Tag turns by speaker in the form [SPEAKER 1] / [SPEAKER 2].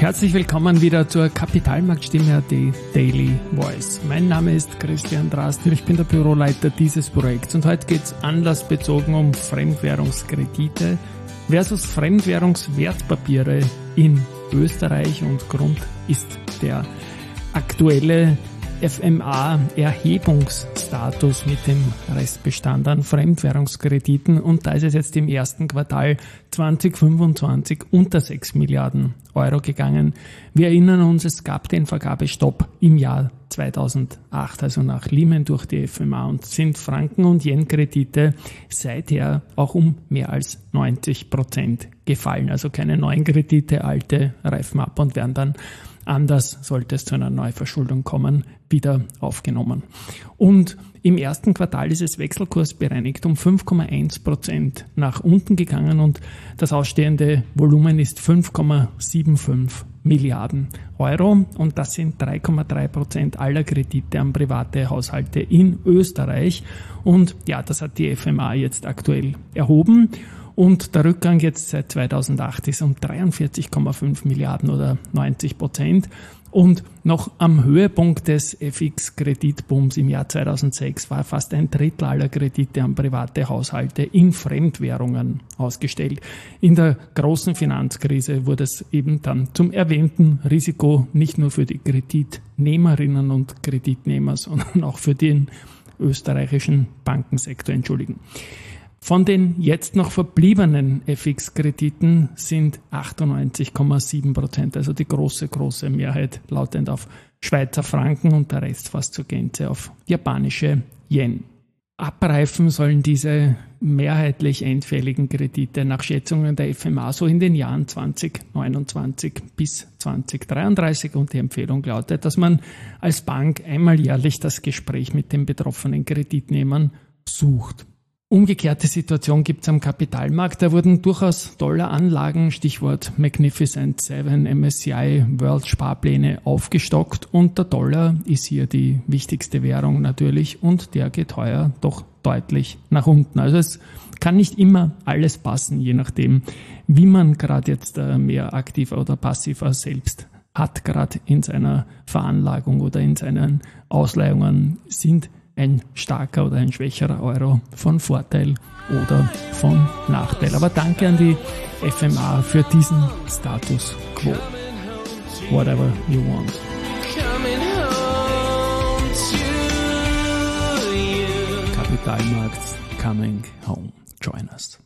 [SPEAKER 1] Herzlich willkommen wieder zur Kapitalmarktstimme.at Daily Voice. Mein Name ist Christian Drastil, ich bin der Büroleiter dieses Projekts und heute geht es anlassbezogen um Fremdwährungskredite versus Fremdwährungswertpapiere in Österreich, und Grund ist der aktuelle FMA-Erhebungsstatus mit dem Restbestand an Fremdwährungskrediten, und da ist es jetzt im ersten Quartal 2025 unter 6 Milliarden Euro gegangen. Wir erinnern uns, es gab den Vergabestopp im Jahr 2008, also nach Lehman durch die FMA, und sind Franken- und Yen-Kredite seither auch um mehr als 90% gefallen. Also keine neuen Kredite, alte reifen ab und werden dann anders, sollte es zu einer Neuverschuldung kommen, wieder aufgenommen. Und im ersten Quartal ist es wechselkursbereinigt um 5,1% nach unten gegangen, und das ausstehende Volumen ist 5,75 Milliarden Euro, und das sind 3,3% aller Kredite an private Haushalte in Österreich. Und ja, das hat die FMA jetzt aktuell erhoben. Und der Rückgang jetzt seit 2008 ist um 43,5 Milliarden oder 90%. Und noch am Höhepunkt des FX-Kreditbooms im Jahr 2006 war fast ein Drittel aller Kredite an private Haushalte in Fremdwährungen ausgestellt. In der großen Finanzkrise wurde es eben dann zum erwähnten Risiko nicht nur für die Kreditnehmerinnen und Kreditnehmer, sondern auch für den österreichischen Bankensektor. Von den jetzt noch verbliebenen FX-Krediten sind 98,7%, also die große Mehrheit lautend auf Schweizer Franken und der Rest fast zur Gänze auf japanische Yen. Abreifen sollen diese mehrheitlich endfälligen Kredite nach Schätzungen der FMA so in den Jahren 2029 bis 2033, und die Empfehlung lautet, dass man als Bank einmal jährlich das Gespräch mit den betroffenen Kreditnehmern sucht. Umgekehrte Situation gibt es am Kapitalmarkt. Da wurden durchaus Dollaranlagen, Stichwort Magnificent 7, MSCI World Sparpläne aufgestockt, und der Dollar ist hier die wichtigste Währung natürlich, und der geht heuer doch deutlich nach unten. Also es kann nicht immer alles passen, je nachdem, wie man gerade jetzt mehr aktiver oder passiver selbst hat, gerade in seiner Veranlagung oder in seinen Ausleihungen sind ein starker oder ein schwächerer Euro von Vorteil oder von Nachteil. Aber danke an die FMA für diesen Status Quo. Whatever you want. Kapitalmarkt coming home. Join us.